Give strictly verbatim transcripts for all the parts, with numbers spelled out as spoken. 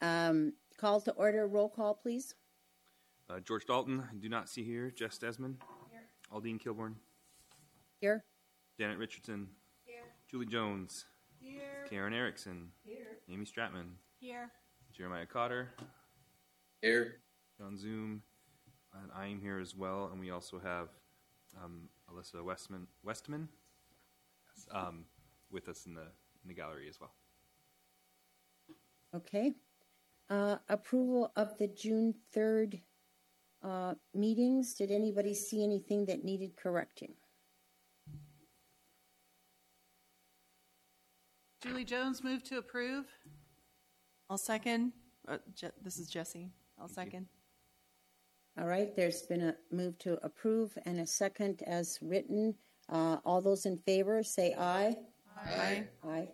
Um, call to order, roll call, please. Uh, George Dalton, I do not see here. Jess Desmond. Here. Aldine Kilborn. Here. Janet Richardson. Here. Julie Jones. Here. Karen Erickson. Here. Amy Stratman. Here. Jeremiah Cotter. Here. On Zoom. And I am here as well. And we also have um, Alyssa Westman, Westman um, with us in the, in the gallery as well. Okay. Uh, approval of the June third uh, meetings. Did anybody see anything that needed correcting? Julie Jones moved to approve. I'll second. Uh, Je- this is Jesse. I'll Thank second. All right. There's been a move to approve and a second as written. Uh, all those in favor say aye. Aye. Aye.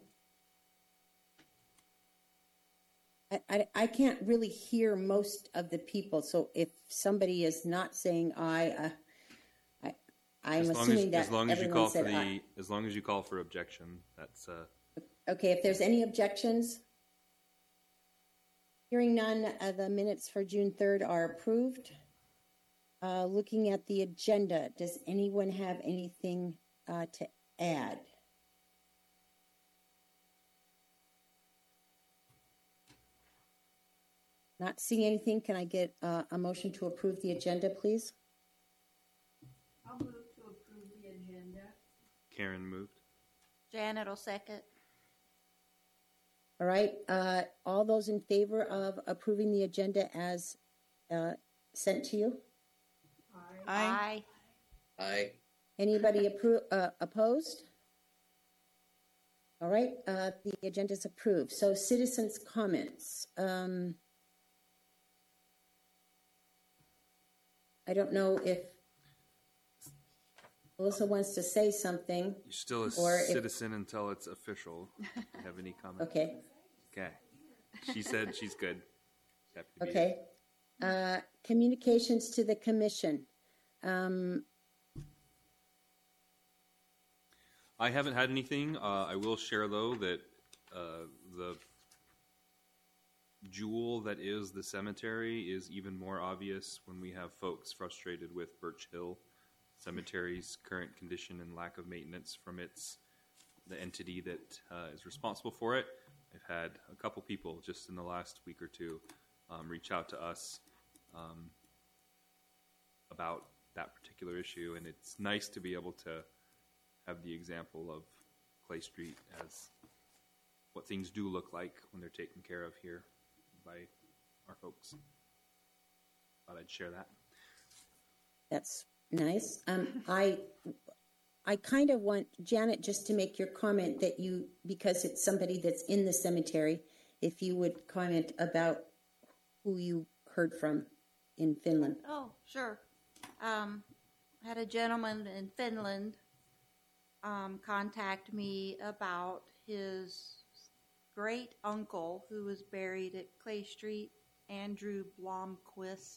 I, I, I can't really hear most of the people, so if somebody is not saying aye, uh, I, I'm as long assuming as, that as long as you everyone call for said the aye. as long as you call for objection, that's uh, Okay, if there's any objections, hearing none, uh, the minutes for June third are approved. Uh, looking at the agenda, does anyone have anything uh, to add? Not seeing anything, can I get uh, a motion to approve the agenda, please? I'll move to approve the agenda. Karen moved. Janet will second. All right, uh, all those in favor of approving the agenda as uh, sent to you? Aye. Aye. Anybody appro- uh, opposed? All right, uh, the agenda is approved. So citizens' comments. Um, I don't know if Melissa wants to say something. You're still a Or if- citizen until it's official. Do you have any comments? Okay, Okay. She said she's good. Happy to be okay. Uh, communications to the commission. Um, I haven't had anything. Uh, I will share, though, that uh, the jewel that is the cemetery is even more obvious when we have folks frustrated with Birch Hill Cemetery's current condition and lack of maintenance from its the entity that uh, is responsible for it. I've had a couple people just in the last week or two um, reach out to us um, about that particular issue, and it's nice to be able to have the example of Clay Street as what things do look like when they're taken care of here by our folks. Thought I'd share that. That's nice. Um, I, I kind of want Janet just to make your comment that you, because it's somebody that's in the cemetery, if you would comment about who you heard from in Finland. Oh, sure. Um, I had a gentleman in Finland um, contact me about his great uncle who was buried at Clay Street, Andrew Blomquist,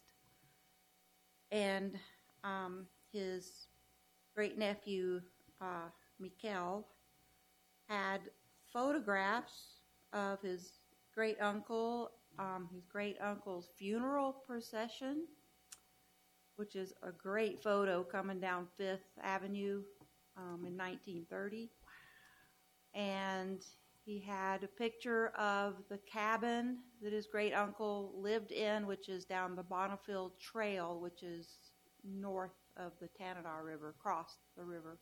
and um, his great nephew uh, Mikkel had photographs of his great uncle, um, his great uncle's funeral procession, which is a great photo coming down Fifth Avenue um, in nineteen thirty. And he had a picture of the cabin that his great uncle lived in, which is down the Bonneville Trail, which is north of the Tanadar River, across the river.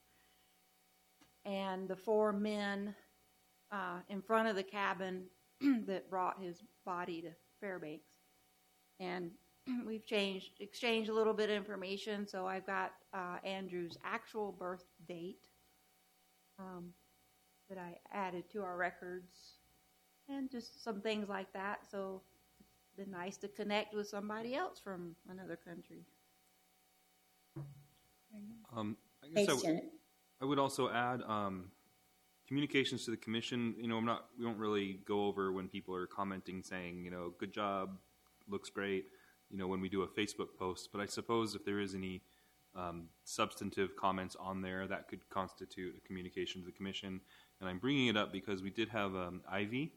And the four men uh, in front of the cabin that brought his body to Fairbanks. And we've changed, exchanged a little bit of information, so I've got uh, Andrew's actual birth date um, that I added to our records, and just some things like that. So it's been nice to connect with somebody else from another country. Um, I guess I, Thanks, w- Janet. I would also add um, communications to the commission. You know, I'm not. We don't really go over when people are commenting, saying, you know, good job, looks great. You know, when we do a Facebook post. But I suppose if there is any um, substantive comments on there, that could constitute a communication to the commission. And I'm bringing it up because we did have um, Ivy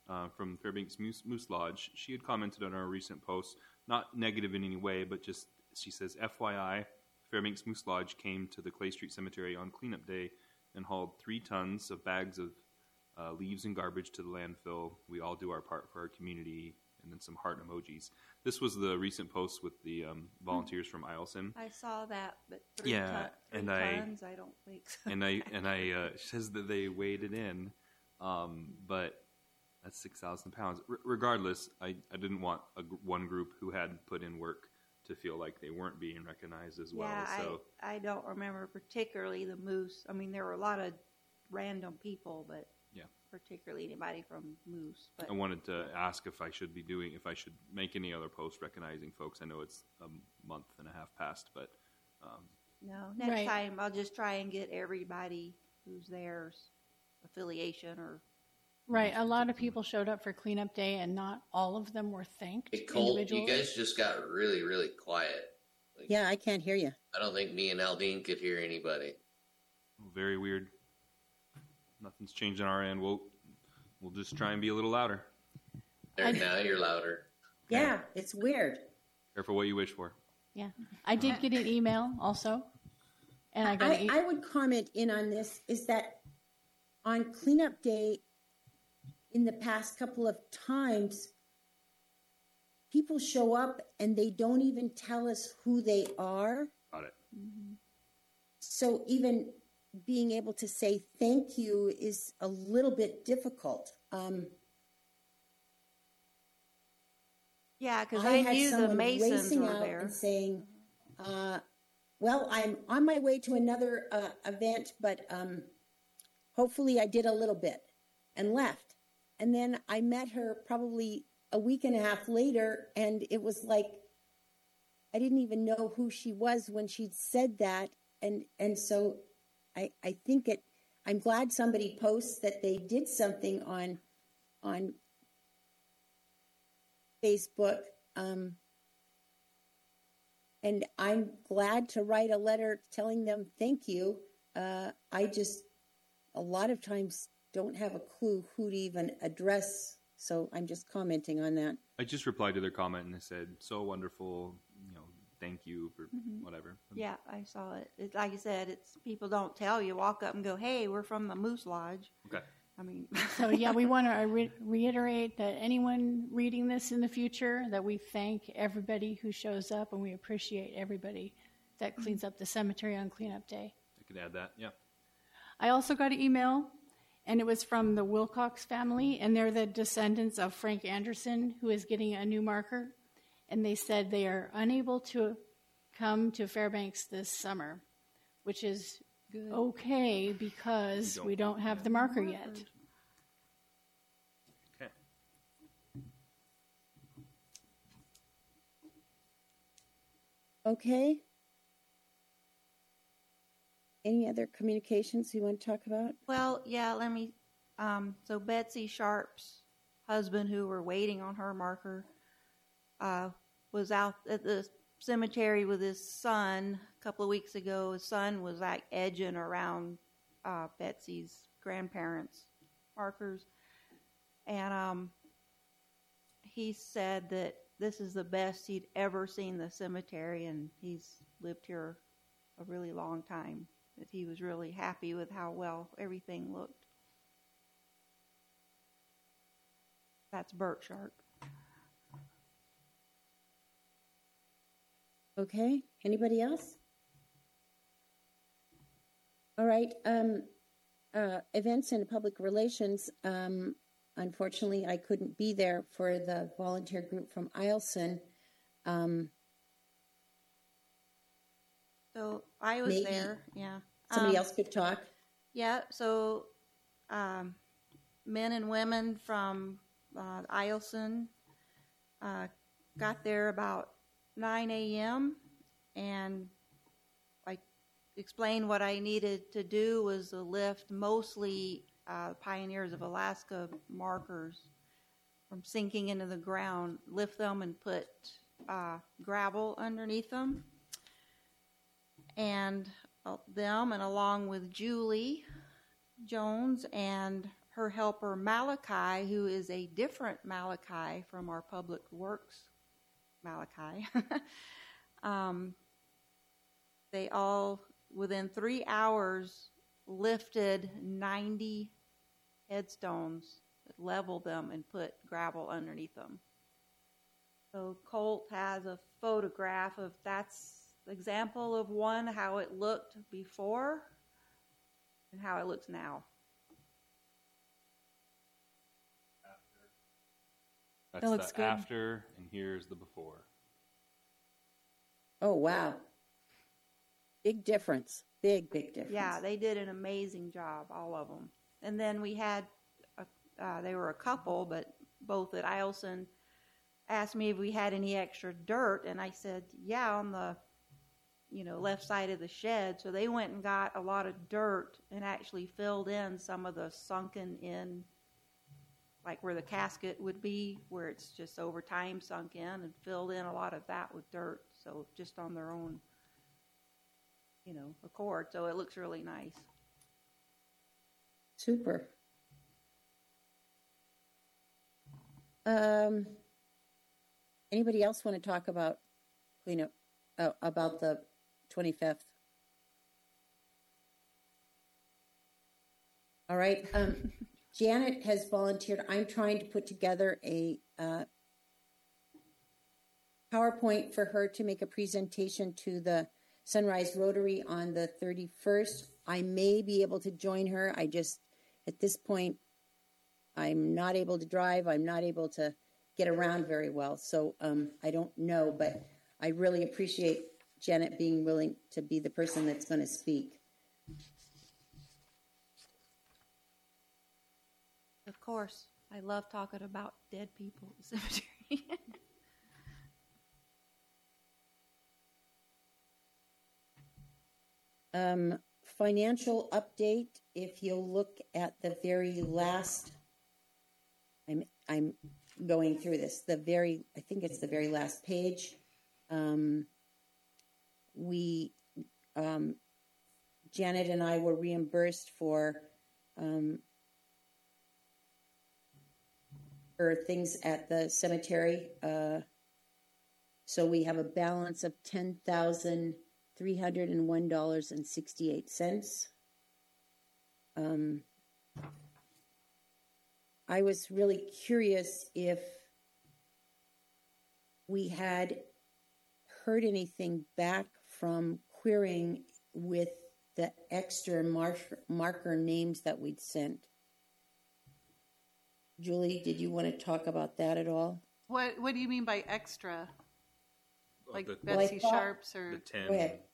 uh, from Fairbanks Moose, Moose Lodge. She had commented on our recent post, not negative in any way, but just, she says, F Y I, Fairbanks Moose Lodge came to the Clay Street Cemetery on cleanup day and hauled three tons of bags of uh, leaves and garbage to the landfill. We all do our part for our community, and then some heart emojis. This was the recent post with the um, volunteers from Eielson. I saw that, but three, Yeah, ton, three and I- tons, I, don't think so. and I and I uh, says that they weighed it in, um, but that's six thousand pounds. R- regardless, I, I didn't want a, gr- one group who had put in work to feel like they weren't being recognized as well. Yeah, So I, I don't remember particularly the Moose. I mean, there were a lot of random people, but Yeah. particularly anybody from Moose. But I wanted to ask if I should be doing, if I should make any other post recognizing folks. I know it's a month and a half past, but um, no, next Right. time I'll just try and get everybody who's there's affiliation or Right. A lot of people showed up for cleanup day, and not all of them were thanked Hey, Colt, you individually. guys just got really, really quiet. Like, Yeah, I can't hear you. I don't think me and Aldine could hear anybody. very weird. Nothing's changed on our end. We'll we'll just try and be a little louder. There, I- now you're louder. Yeah, it's weird. Careful what you wish for. Yeah. I did get an email also, and I got I, an e- I would comment in on this is that on cleanup day, in the past couple of times, people show up and they don't even tell us who they are. Got it. So even being able to say thank you is a little bit difficult. Um, yeah, because I I, had knew the someone Masons racing were out there. and saying, uh, "Well, I'm on my way to another uh, event, but um, hopefully I did a little bit," and left. And then I met her probably a week and a half later, and it was like I didn't even know who she was when she'd said that, and and so I I think it. I'm glad somebody posts that they did something on on Facebook. Um, and I'm glad to write a letter telling them thank you. Uh, I just, a lot of times, don't have a clue who to even address. So I'm just commenting on that. I just replied to their comment and I said, "So wonderful, you know, thank you for whatever." Yeah, I saw it. It's like I said, it's people don't tell you. Walk up and go, "Hey, we're from the Moose Lodge." Okay. I mean, So yeah, we want to re- reiterate that anyone reading this in the future, that we thank everybody who shows up, and we appreciate everybody that cleans up the cemetery on cleanup day. I could add that. Yeah. I also got an email, and it was from the Wilcox family, and they're the descendants of Frank Anderson, who is getting a new marker. And they said they are unable to come to Fairbanks this summer, which is good. okay because We don't- we don't have the marker yet. Okay. Okay. Any other communications you want to talk about? Well, yeah, let me. Um, so Betsy Sharp's husband, who were waiting on her marker, uh, was out at the cemetery with his son a couple of weeks ago. His son was like edging around uh, Betsy's grandparents' markers, and um, he said that this is the best he'd ever seen the cemetery, and he's lived here a really long time. That he was really happy with how well everything looked. That's Bert Sharp. Okay. Anybody else? All right. Um, uh, events and public relations. Um, unfortunately, I couldn't be there for the volunteer group from Eielson. Um, So I was Maybe there. Yeah. somebody Um, else could talk. Yeah. So um, men and women from uh, Eielson uh, got there about nine a.m. and I explained what I needed to do was to lift mostly uh, Pioneers of Alaska markers from sinking into the ground, lift them and put uh, gravel underneath them. And uh, them, and along with Julie Jones and her helper Malachi, who is a different Malachi from our public works Malachi. um, they all, within three hours, lifted ninety headstones, leveled them, and put gravel underneath them. So Colt has a photograph of that's the example of one, how it looked before and how it looks now. That's That looks the good. after, and here's the before. Oh, wow. Big difference. Big, big difference. Yeah, they did an amazing job, all of them. And then we had, a, uh, they were a couple, but both at Eielson asked me if we had any extra dirt, and I said, yeah, on the, you know, left side of the shed. So they went and got a lot of dirt and actually filled in some of the sunken in, like where the casket would be, where it's just over time sunk in, and filled in a lot of that with dirt. So just on their own, you know, accord. So it looks really nice. Super. Um, anybody else want to talk about cleanup, uh, about the twenty-fifth? All right. Um, Janet has volunteered. I'm trying to put together a uh, PowerPoint for her to make a presentation to the Sunrise Rotary on the thirty-first. I may be able to join her. I just, at this point, I'm not able to drive. I'm not able to get around very well. So um, I don't know, but I really appreciate Janet being willing to be the person that's going to speak. Of course, I love talking about dead people at the cemetery. Um, financial update. If you'll look at the very last, I'm I'm going through this. The very, I think it's the very last page. Um, we, um, Janet and I were reimbursed for um, for things at the cemetery. Uh, so we have a balance of ten thousand three hundred and one dollars and sixty-eight cents. Um, I was really curious if we had heard anything back from Queering with the extra mar- marker names that we'd sent. Julie, did you want to talk about that at all? What What do you mean by extra? Like the, Well, I Betsy thought- Sharps or the ten. Go ahead.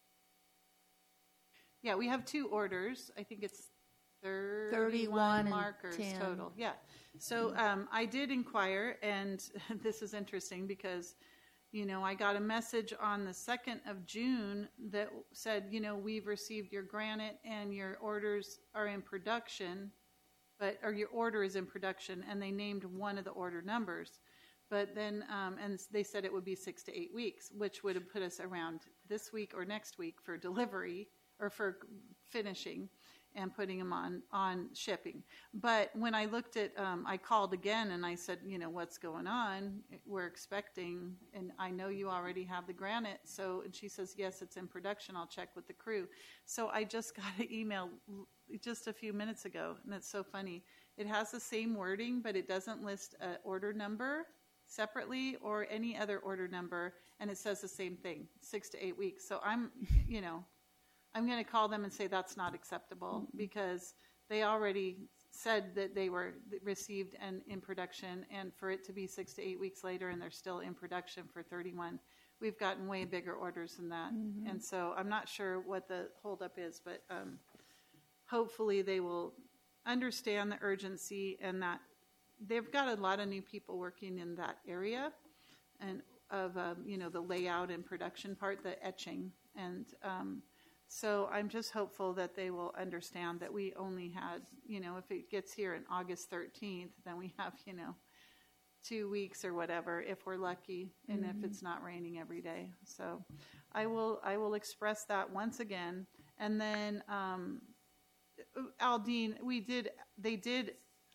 yeah, we have two orders. I think it's thirty-one, thirty-one and markers ten. total. Yeah. So um, I did inquire, and this is interesting because, you know, I got a message on the second of June that said, you know, we've received your granite and your orders are in production, but or your order is in production, and they named one of the order numbers. But then, um, and they said it would be six to eight weeks, which would have put us around this week or next week for delivery or for finishing and putting them on, on shipping. But when I looked at, um, I called again and I said, you know, what's going on? We're expecting, and I know you already have the granite. So, and she says, yes, it's in production. I'll check with the crew. So I just got an email just a few minutes ago, and it's so funny. It has the same wording, but it doesn't list an order number separately or any other order number, and it says the same thing, six to eight weeks. So I'm, you know, I'm going to call them and say that's not acceptable because they already said that they were received and in production, and for it to be six to eight weeks later and they're still in production for thirty-one, we've gotten way bigger orders than that. Mm-hmm. And so I'm not sure what the holdup is, but um, hopefully they will understand the urgency and that they've got a lot of new people working in that area and of, um, you know, the layout and production part, the etching. And um, so I'm just hopeful that they will understand that we only had, you know, if it gets here on August thirteenth, then we have, you know, two weeks or whatever if we're lucky, and mm-hmm. if it's not raining every day. So I will I will express that once again. And then um, Aldine, we did they did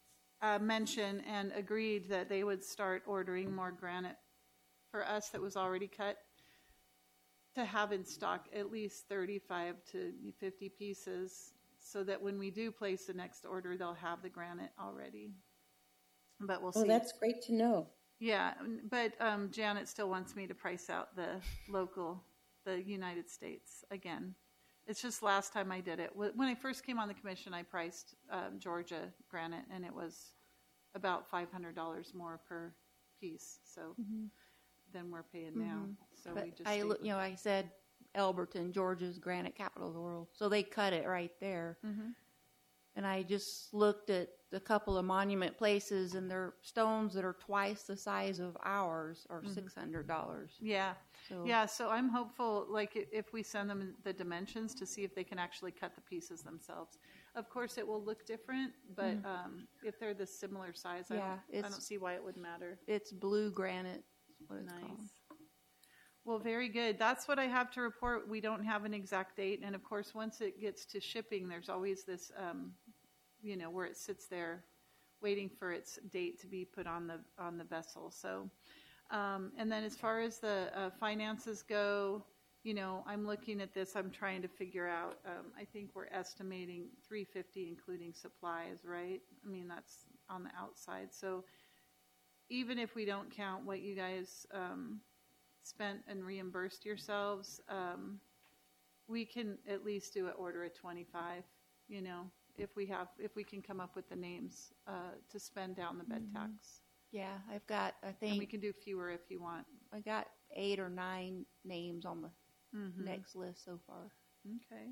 uh, mention and agreed that they would start ordering more granite for us that was already cut, to have in stock at least thirty-five to fifty pieces, so that when we do place the next order, they'll have the granite already. But we'll see. Oh, that's great to know. Yeah, but um, Janet still wants me to price out the local, the United States again. It's just last time I did it. When I first came on the commission, I priced um, Georgia granite, and it was about five hundred dollars more per piece. So Mm-hmm. than we're paying now. So But we just I, stayed look, with you know, like I said, Elberton, Georgia's granite capital of the world. So they cut it right there. Mm-hmm. And I just looked at a couple of monument places, and they're stones that are twice the size of ours are six hundred dollars. Yeah. So Yeah, so I'm hopeful, like, i- if we send them the dimensions to see if they can actually cut the pieces themselves. Of course, it will look different, but um, if they're the similar size, I, Yeah, don't, I it's- don't see why it would matter. it's blue granite. Is what it's Nice. called. Well, very good. That's what I have to report. We don't have an exact date. And of course, once it gets to shipping, there's always this, um, you know, where it sits there waiting for its date to be put on the on the vessel. So, um, and then as far as the uh, finances go, you know, I'm looking at this. I'm trying to figure out. Um, I think we're estimating three hundred fifty dollars including supplies, right? I mean, that's on the outside. So even if we don't count what you guys um, spent and reimbursed yourselves, um, we can at least do an order at twenty-five. You know, if we have, if we can come up with the names uh, to spend down the bed tax, Yeah, I've got, I and we think, can do fewer if you want. I got eight or nine names on the Mm-hmm. next list so far. Okay,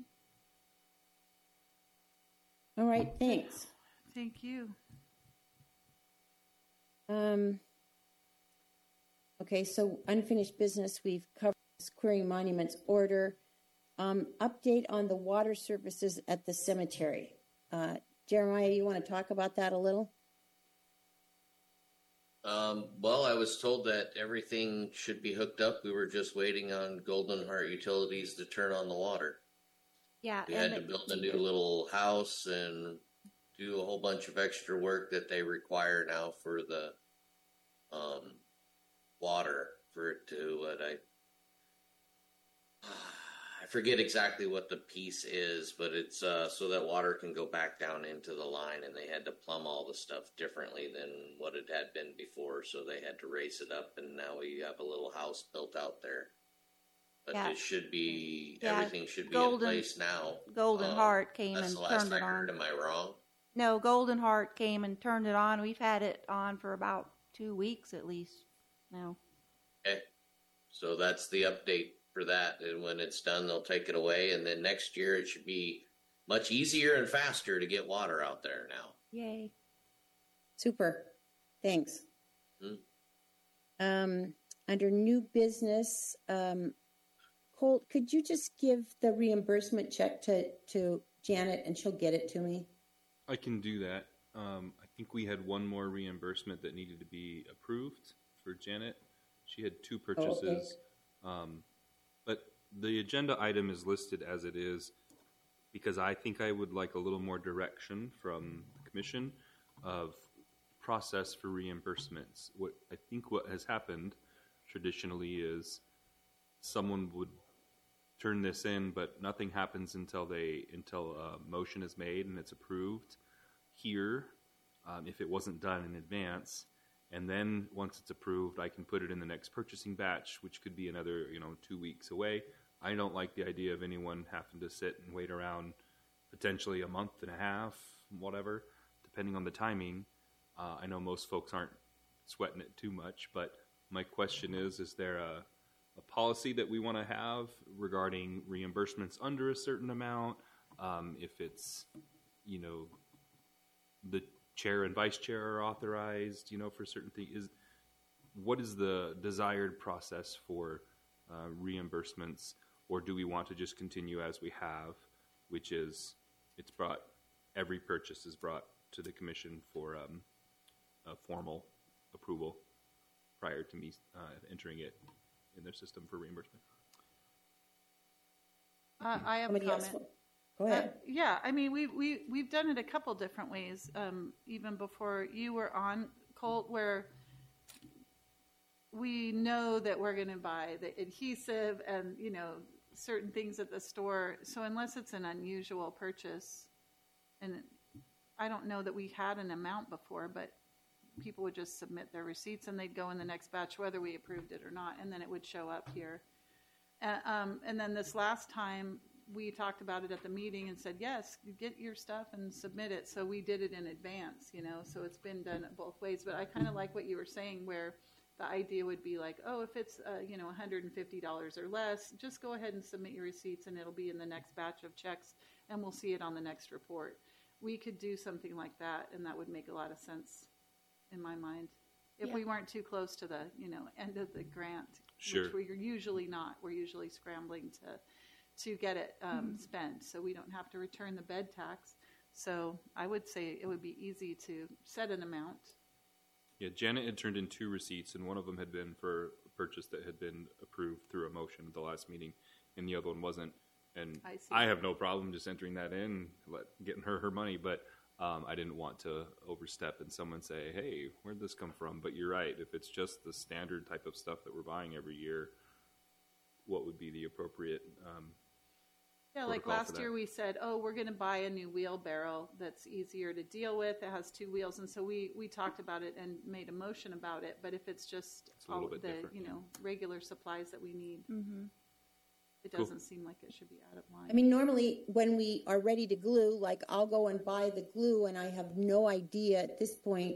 All right, thanks. thank you. Um, okay, so unfinished business, we've covered this querying monuments order. Um, update on the water services at the cemetery. Uh, Jeremiah, you want to talk about that a little? Um, well, I was told that everything should be hooked up. We were just waiting on Golden Heart Utilities to turn on the water. Yeah, We had and to it- build a new little house and do a whole bunch of extra work that they require now for the um, water for it to what I I forget exactly what the piece is, but it's uh, so that water can go back down into the line, and they had to plumb all the stuff differently than what it had been before, so they had to raise it up, and now we have a little house built out there. But Yeah. it should be, Yeah, everything should be Golden- in place now. Golden Um, Heart came That's and the last turned I it heard. on. Am I wrong? No, Golden Heart came and turned it on. We've had it on for about two weeks at least now. Okay. So that's the update for that. And when it's done, they'll take it away. And then next year, it should be much easier and faster to get water out there now. Yay. Super. Thanks. Hmm. Um, under new business, um, Colt, could you just give the reimbursement check to, to Janet and she'll get it to me? I can do that. Um, I think we had one more reimbursement that needed to be approved for Janet. She had two purchases. Um, but the agenda item is listed as it is because I think I would like a little more direction from the commission of process for reimbursements. What I think what has happened traditionally is someone would turn this in, but nothing happens until they until a motion is made and it's approved here. Um, if it wasn't done in advance, and then once it's approved, I can put it in the next purchasing batch, which could be another you know two weeks away. I don't like the idea of anyone having to sit and wait around potentially a month and a half, whatever, depending on the timing. Uh, I know most folks aren't sweating it too much, but my question is: is there a a policy that we want to have regarding reimbursements under a certain amount? Um, if it's, you know, the chair and vice chair are authorized, you know, for certain things. Is what is the desired process for uh, reimbursements, or do we want to just continue as we have, which is it's brought every purchase is brought to the commission for um, a formal approval prior to me uh, entering it in their system for reimbursement. Uh, I have a Somebody else? comment. Go ahead. Uh, yeah, I mean, we we we've done it a couple different ways. Um, even before you were on, Colt, where we know that we're going to buy the adhesive and you know certain things at the store. So unless it's an unusual purchase, and I don't know that we had an amount before, but people would just submit their receipts and they'd go in the next batch whether we approved it or not, and then it would show up here. Uh, um, and then this last time we talked about it at the meeting and said, yes, get your stuff and submit it. So we did it in advance, you know, so it's been done both ways. But I kind of like what you were saying, where the idea would be like, oh, if it's, uh, you know, one hundred fifty dollars or less, just go ahead and submit your receipts and it'll be in the next batch of checks and we'll see it on the next report. We could do something like that, and that would make a lot of sense in my mind. If Yeah. we weren't too close to the, you know, end of the grant, Sure. which we're usually not. We're usually scrambling to to get it um, Mm-hmm. spent, so we don't have to return the bed tax. So I would say it would be easy to set an amount. Yeah, Janet had turned in two receipts, and one of them had been for a purchase that had been approved through a motion at the last meeting, and the other one wasn't. And I see. I have no problem just entering that in, let, getting her her money, but um, I didn't want to overstep and someone say, hey, where'd this come from? But you're right, if it's just the standard type of stuff that we're buying every year, what would be the appropriate um, Yeah, like protocol for last that? year we said, oh, we're going to buy a new wheelbarrow that's easier to deal with. It has two wheels, and so we, we talked about it and made a motion about it. But if it's just It's a little all bit the different, you know regular supplies that we need, Mm-hmm. it Cool. doesn't seem like it should be out of line. I mean, normally when we are ready to glue, like I'll go and buy the glue, and I have no idea at this point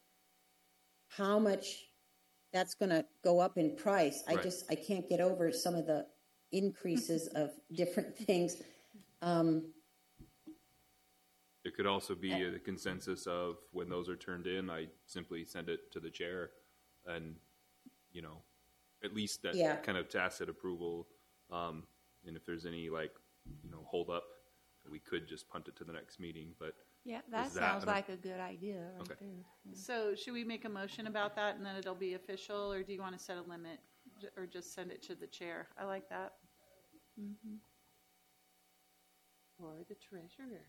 how much that's going to go up in price. I Right. just I can't get over some of the increases of different things. Um, It could also be a consensus of when those are turned in, I simply send it to the chair, and you know, at least that Yeah. kind of tacit approval. Um, and if there's any like you know hold up, we could just punt it to the next meeting. But Yeah, that Is that sounds an- like a good idea right Okay. there. So should we make a motion about that, and then it'll be official, or do you want to set a limit, j- or just send it to the chair? I like that. Mm-hmm. Or the treasurer.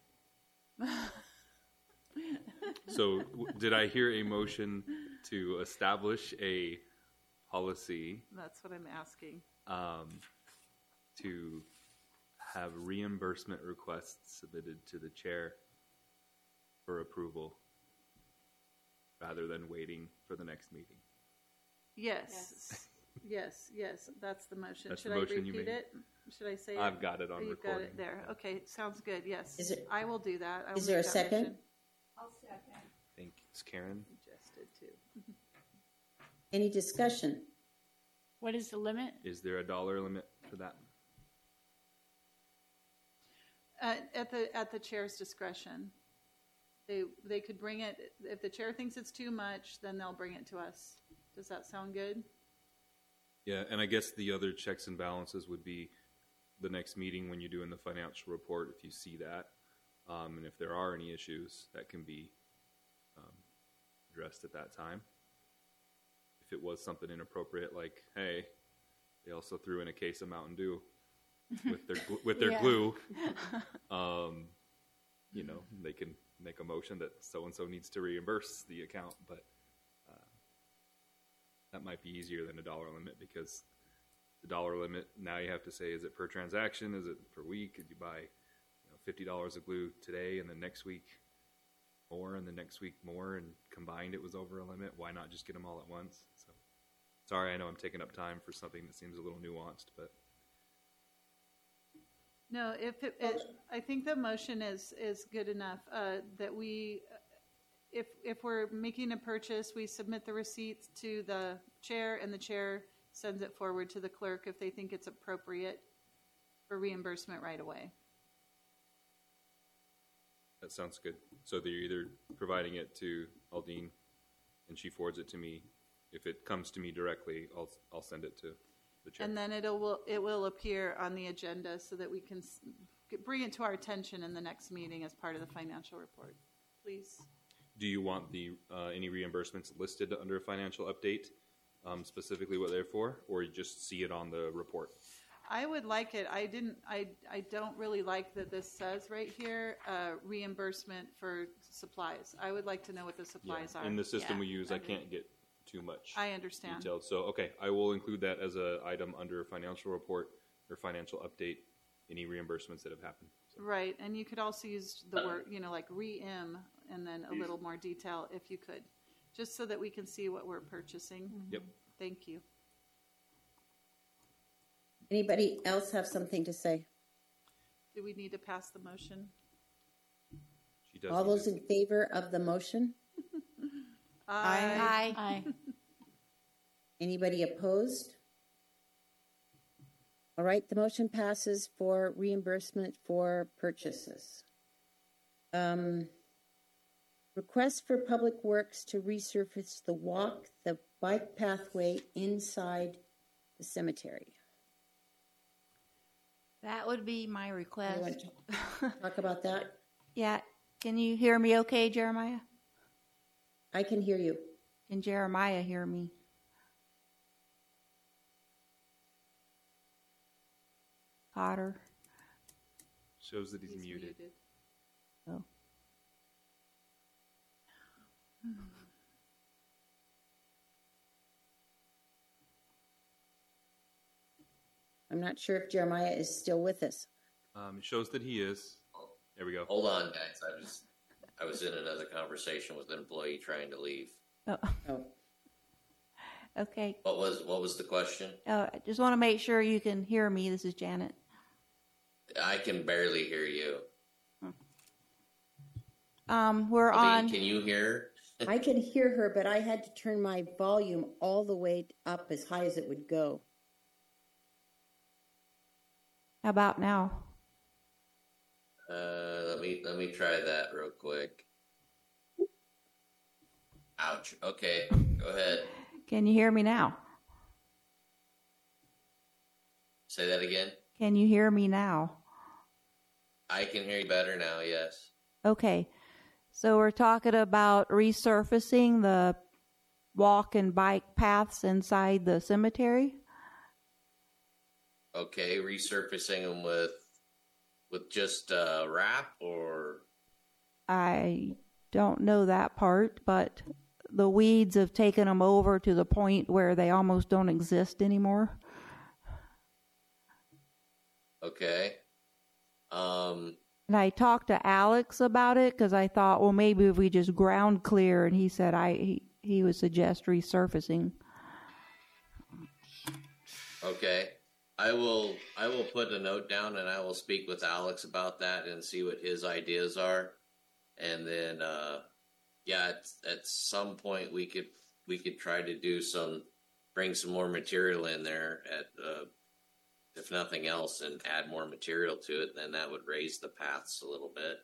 so, w- did I hear a motion to establish a policy That's what I'm asking. um, to have reimbursement requests submitted to the chair for approval rather than waiting for the next meeting? Yes. Yes, yes, that's the motion. That's Should the I motion you repeat made. it? Should I say it? I've got it on Oh, you've got recording. it there. Okay, sounds good. Yes. Is it- I will do that. I will is there make a that second? motion. I'll second. Thank you, Karen. You just did too. any discussion? What is the limit? Is there a dollar limit for that? Uh, at the at the chair's discretion, they they could bring it. If the chair thinks it's too much, then they'll bring it to us. Does that sound good? Yeah, and I guess the other checks and balances would be the next meeting when you're doing the financial report, if you see that. Um, and if there are any issues, that can be um, addressed at that time. If it was something inappropriate, like, hey, they also threw in a case of Mountain Dew with their gl- with their Yeah. glue, um, you know, they can make a motion that so-and-so needs to reimburse the account, but uh, that might be easier than a dollar limit, because the dollar limit, now you have to say, is it per transaction? Is it per week? Could you buy you know, fifty dollars of glue today and then next week more and the next week more, and combined it was over a limit? Why not just get them all at once? So, sorry, I know I'm taking up time for something that seems a little nuanced, but No, if it, it, I think the motion is is good enough uh, that we, if if we're making a purchase, we submit the receipts to the chair, and the chair sends it forward to the clerk if they think it's appropriate for reimbursement right away. that sounds good. So they're either providing it to Aldine and she forwards it to me. If it comes to me directly, I'll I'll send it to the chair. And then it'll will it will appear on the agenda so that we can s- bring it to our attention in the next meeting as part of the financial report. Please. Do you want the uh, any reimbursements listed under a financial update, um, specifically what they're for, or you just see it on the report? I would like it. I didn't. I I don't really like that this says right here uh, reimbursement for supplies. I would like to know what the supplies Yeah. are. In the system Yeah. we use, I Okay. can't get too much I understand. detailed. So, okay, I will include that as a item under financial report or financial update, any reimbursements that have happened. So, Right, and you could also use the word, you know, like re-im, and then a little more detail if you could, just so that we can see what we're purchasing. Yep. Thank you. Anybody else have something to say? Do we need to pass the motion? she does. All need those to- in favor of the motion? Aye. Aye. Aye. Anybody opposed? All right, the motion passes for reimbursement for purchases. Um, request for Public Works to resurface the walk, the bike pathway inside the cemetery. That would be my You want request. to talk about that? Yeah. Can you hear me okay, Jeremiah? I can hear you. Can Jeremiah hear me? Cotter. Shows that he's, He's muted. muted. Oh. I'm not sure if Jeremiah is still with us. Um, it shows that he is. There we go. Hold on, guys. I was I was in another conversation with an employee trying to leave. Oh. Oh, Okay. What was what was the question? Uh, I just want to make sure you can hear me. This is Janet. I can barely hear you. Um, we're I mean, on. can you hear? I can hear her, but I had to turn my volume all the way up as high as it would go. How about now? Uh, let me let me try that real quick. Ouch. Okay, go ahead. Can you hear me now? Say that again. Can you hear me now? I can hear you better now. Yes. Okay. So we're talking about resurfacing the walk and bike paths inside the cemetery. Okay, resurfacing them with with just uh, wrap or I don't know that part, but the weeds have taken them over to the point where they almost don't exist anymore. okay. Um. And I talked to Alex about it because I thought, well, maybe if we just ground clear, and he said I he, he would suggest resurfacing. Okay. I will I will put a note down and I will speak with Alex about that and see what his ideas are. And then uh yeah, at, at some point we could we could try to do some bring some more material in there at uh if nothing else and add more material to it, then that would raise the paths a little bit.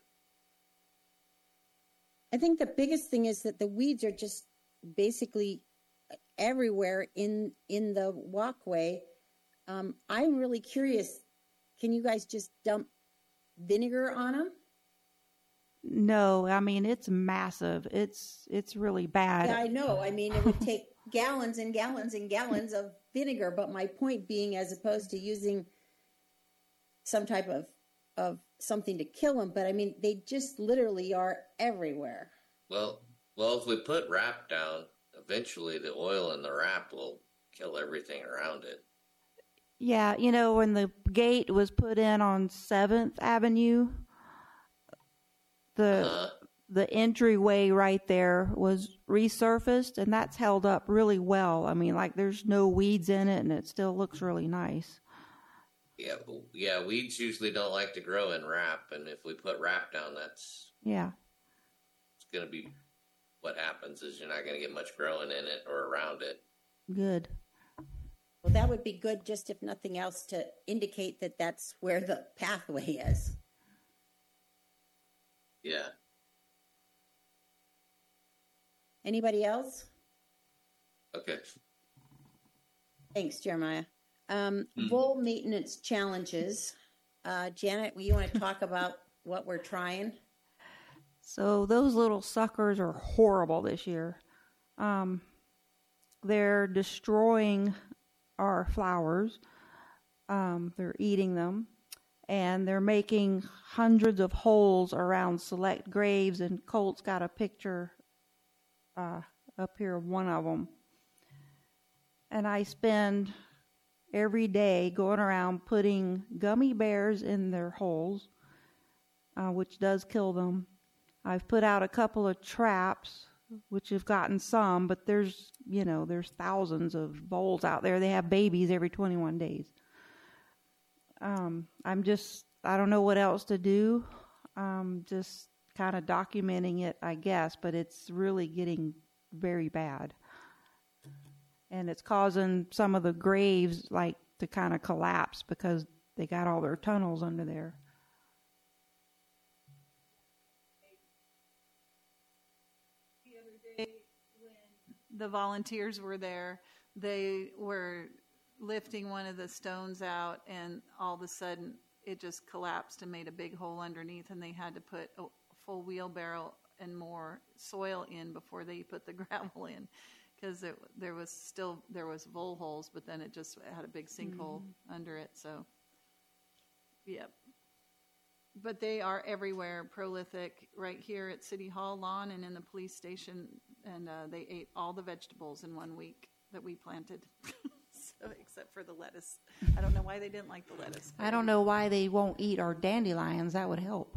I think the biggest thing is that the weeds are just basically everywhere in in the walkway. Um, I'm really curious. Can you guys just dump vinegar on them? No, I mean it's massive. It's it's really bad. Yeah, I know. I mean, it would take gallons and gallons and gallons of vinegar. But my point being, as opposed to using some type of of something to kill them, but I mean, they just literally are everywhere. Well well if we put wrap down, eventually the oil in the wrap will kill everything around it. Yeah, you know, when the gate was put in on seventh Avenue, the Uh, the entryway right there was resurfaced, and that's held up really well. I mean, like there's no weeds in it, and it still looks really nice. Yeah, yeah. Weeds usually don't like to grow in wrap, and if we put wrap down, that's Yeah. it's going to be what happens. Is you're not going to get much growing in it or around it. Good. Well, that would be good, just if nothing else, to indicate that that's where the pathway is. Yeah. Anybody else? Okay. Thanks, Jeremiah. Um, Vole maintenance challenges. Uh, Janet, you want to talk about what we're trying? So those little suckers are horrible this year. Um, they're destroying our flowers. Um, they're eating them, and they're making hundreds of holes around select graves, and Colt's got a picture uh, up here of one of them. And I spend every day going around putting gummy bears in their holes, uh, which does kill them. I've put out a couple of traps, which have gotten some, but there's, you know, there's thousands of voles out there. They have babies every twenty-one days. Um, I'm just, I don't know what else to do. Um, just kind of documenting it, I guess, but it's really getting very bad. And it's causing some of the graves, like, to kind of collapse because they got all their tunnels under there. The other day when the volunteers were there, they were lifting one of the stones out, and all of a sudden it just collapsed and made a big hole underneath, and they had to put a full wheelbarrow and more soil in before they put the gravel in, because there was still there was vole holes, but then it just had a big sinkhole mm-hmm. under it. So, yep. But they are everywhere, prolific, right here at City Hall lawn and in the police station, and uh, they ate all the vegetables in one week that we planted, so, except for the lettuce. I don't know why they didn't like the lettuce. I don't know why they won't eat our dandelions. That would help.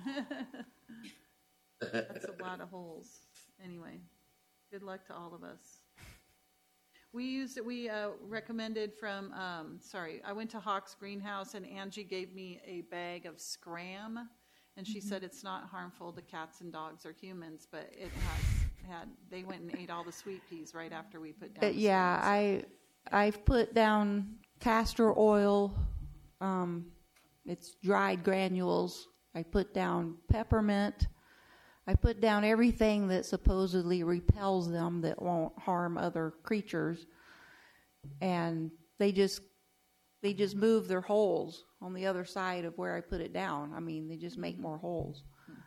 That's a lot of holes. Anyway, good luck to all of us. We used it. We uh, recommended from. Um, sorry, I went to Hawk's Greenhouse, and Angie gave me a bag of Scram, and she mm-hmm. said it's not harmful to cats and dogs or humans, but it has had. They went and ate all the sweet peas right after we put down. Uh, yeah, Scram, so. I I've put down castor oil. Um, it's dried granules. I put down peppermint. I put down everything that supposedly repels them that won't harm other creatures, and they just they just move their holes on the other side of where I put it down. I mean, they just make more holes.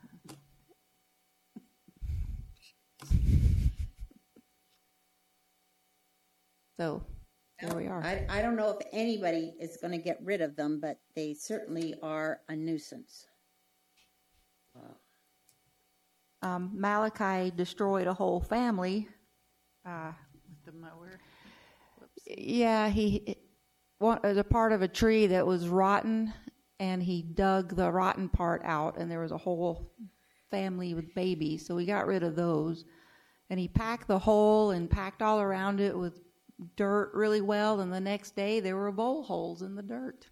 So there we are. I, I don't know if anybody is going to get rid of them, but they certainly are a nuisance. Wow. Um, Malachi destroyed a whole family. Uh, With the mower. Whoops. Yeah, he one, was a part of a tree that was rotten, and he dug the rotten part out, and there was a whole family with babies, so we got rid of those. And he packed the hole and packed all around it with dirt really well, and the next day there were vole holes in the dirt.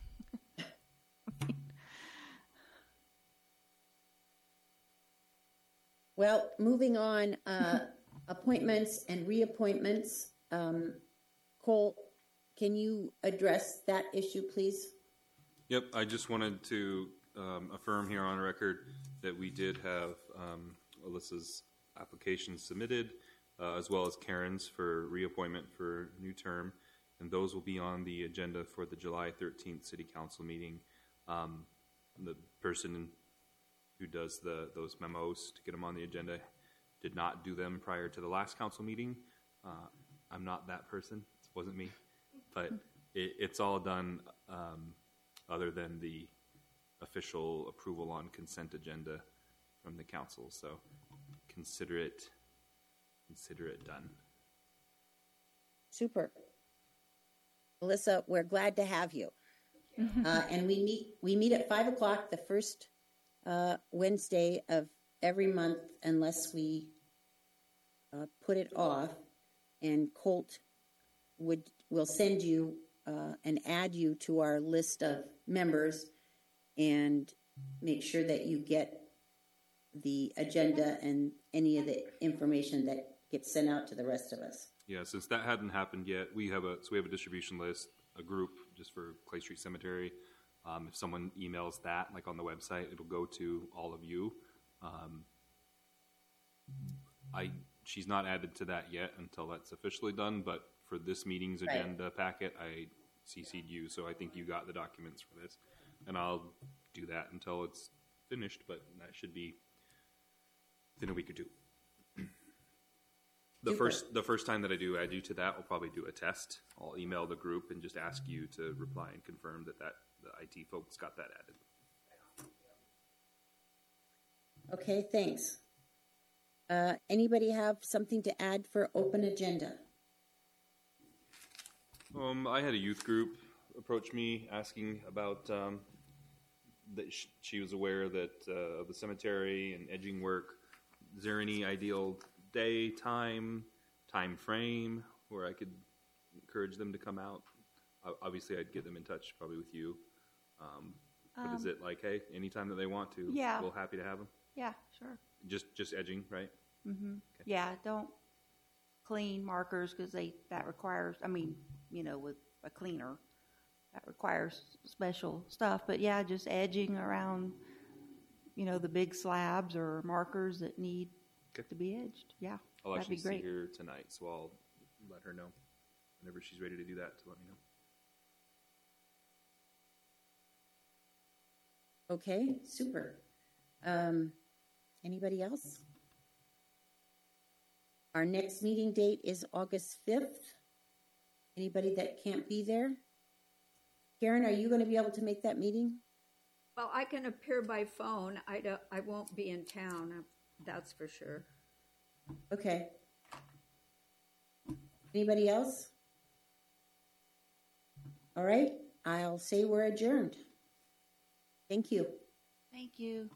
Well, moving on, uh, appointments and reappointments. Um, Cole, can you address that issue, please? Yep, I just wanted to um, affirm here on record that we did have um, Alyssa's application submitted, uh, as well as Karen's for reappointment for new term, and those will be on the agenda for the July thirteenth City Council meeting. Um, the person who does the those memos to get them on the agenda did not do them prior to the last council meeting. Uh, I'm not that person. It wasn't me. But it, it's all done um, other than the official approval on consent agenda from the council. So consider it, consider it done. Super. Alyssa, we're glad to have you. Uh, and we meet we meet at five o'clock the first uh, Wednesday of every month, unless we uh, put it off. And Colt would will send you uh, and add you to our list of members, and make sure that you get the agenda and any of the information that gets sent out to the rest of us. Yeah, since that hadn't happened yet, we have a so we have a distribution list, a group just for Clay Street Cemetery. Um, if someone emails that, like on the website, it'll go to all of you. Um, I she's not added to that yet until that's officially done, but for this meeting's Right. agenda packet, I C C'd you, so I think you got the documents for this, and I'll do that until it's finished. But that should be within a week or two. The Super. first the first time that I do add you to that, I'll probably do a test. I'll email the group and just ask you to reply and confirm that, that the I T folks got that added. Okay, thanks. Uh, anybody have something to add for open agenda? Um, I had a youth group approach me asking about um, that sh- she was aware that uh, of the cemetery and edging work. Is there any ideal day, time, time frame where I could encourage them to come out? O- Obviously, I'd get them in touch probably with you. Um, but is Um, it like, hey, anytime that they want to, Yeah. we'll happy to have them? Yeah, sure. Just just edging, right? Mm-hmm. Yeah, don't clean markers because they that requires. I mean, you know, with a cleaner, that requires special stuff. But yeah, just edging around, you know, the big slabs or markers that need Okay. to be edged. Yeah, I'll that'd actually be see great. her tonight, so I'll let her know whenever she's ready to do that to let me know. Okay, super. Um, anybody else? Our next meeting date is August fifth. Anybody that can't be there? Karen, are you going to be able to make that meeting? Well, I can appear by phone. I don't, I won't be in town, uh, that's for sure. Okay. Anybody else? All right, I'll say we're adjourned. Thank you. Thank you.